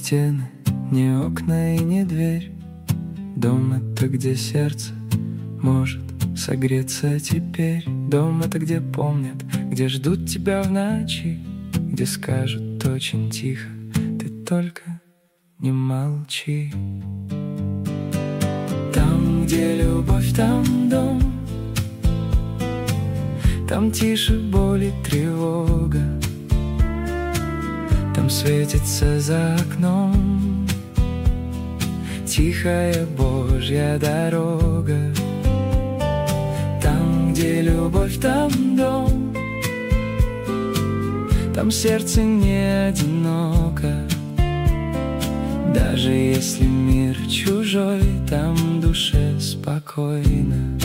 стены, ни окна и ни дверь. Дом — это где сердце может согреться теперь. Дом — это где помнят, где ждут тебя в ночи, где скажут очень тихо: ты только не молчи. Там, где любовь, там дом, там тише боль и тревога, там светится за окном тихая Божья дорога. Там, где любовь, там дом, там сердце не одиноко. Даже если мир чужой, там душе спокойно.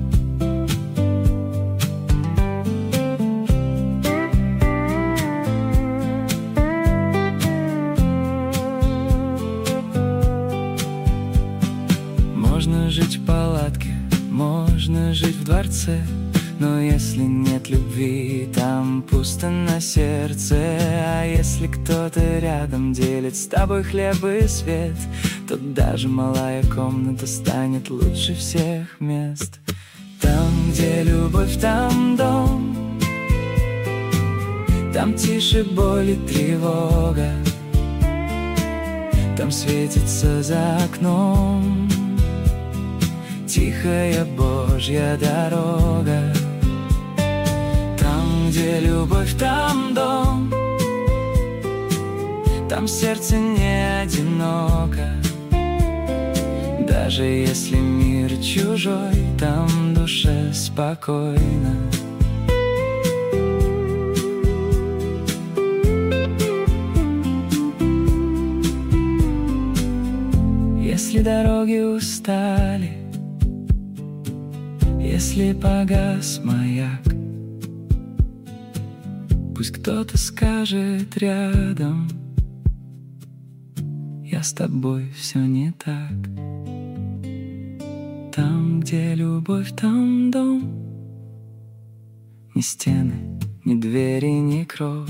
Можно жить в палатке, можно жить в дворце, но если нет любви, там пусто на сердце. А если кто-то рядом делит с тобой хлеб и свет, то даже малая комната станет лучше всех мест. Там, где любовь, там дом, там тише боль и тревога, там светится за окном тихая Божья дорога. Там, где любовь, там дом, там сердце не одиноко. Даже если мир чужой, там душе спокойно. Если дороги устали, если погас маяк, пусть кто-то скажет рядом: я с тобой, все не так. Там, где любовь, там дом, ни стены, ни двери, ни кров.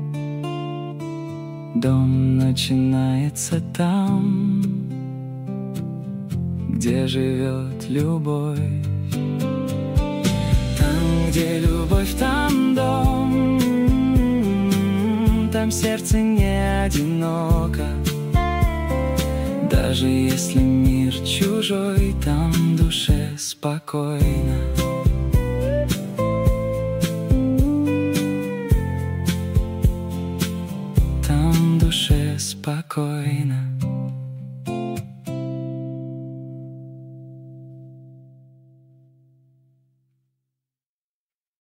Дом начинается там, где живет любовь. Там, где любовь, там дом, там сердце не одиноко. Даже если мир чужой, там душе спокойно.